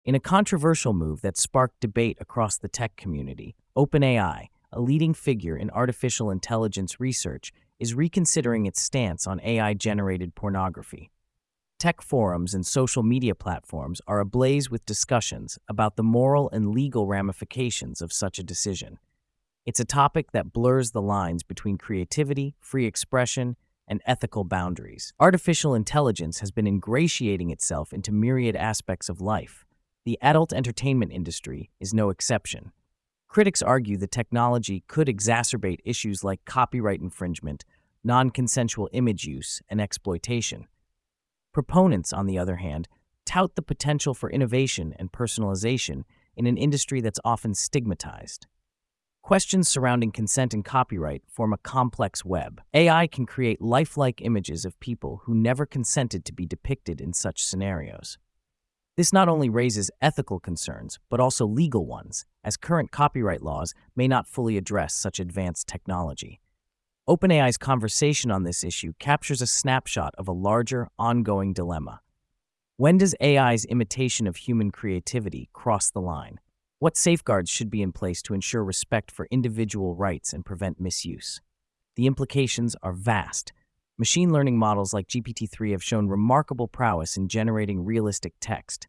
In a controversial move that sparked debate across the tech community, OpenAI, a leading figure in artificial intelligence research, is reconsidering its stance on AI-generated pornography. Tech forums and social media platforms are ablaze with discussions about the moral and legal ramifications of such a decision. It's a topic that blurs the lines between creativity, free expression, and ethical boundaries. Artificial intelligence has been ingratiating itself into myriad aspects of life. The adult entertainment industry is no exception. Critics argue the technology could exacerbate issues like copyright infringement, non-consensual image use, and exploitation. Proponents, on the other hand, tout the potential for innovation and personalization in an industry that's often stigmatized. Questions surrounding consent and copyright form a complex web. AI can create lifelike images of people who never consented to be depicted in such scenarios. This not only raises ethical concerns, but also legal ones, as current copyright laws may not fully address such advanced technology. OpenAI's conversation on this issue captures a snapshot of a larger, ongoing dilemma. When does AI's imitation of human creativity cross the line? What safeguards should be in place to ensure respect for individual rights and prevent misuse? The implications are vast. Machine learning models like GPT-3 have shown remarkable prowess in generating realistic text.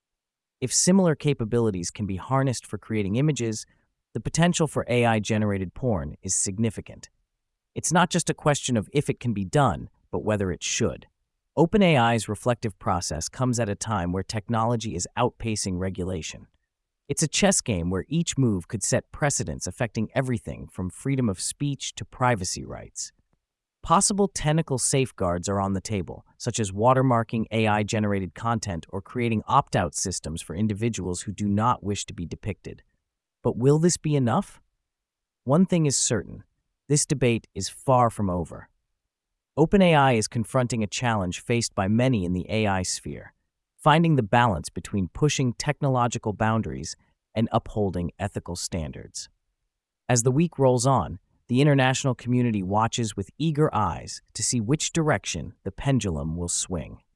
If similar capabilities can be harnessed for creating images, the potential for AI-generated porn is significant. It's not just a question of if it can be done, but whether it should. OpenAI's reflective process comes at a time where technology is outpacing regulation. It's a chess game where each move could set precedents affecting everything from freedom of speech to privacy rights. Possible technical safeguards are on the table, such as watermarking AI-generated content or creating opt-out systems for individuals who do not wish to be depicted. But will this be enough? One thing is certain: this debate is far from over. OpenAI is confronting a challenge faced by many in the AI sphere: finding the balance between pushing technological boundaries and upholding ethical standards. As the week rolls on, the international community watches with eager eyes to see which direction the pendulum will swing.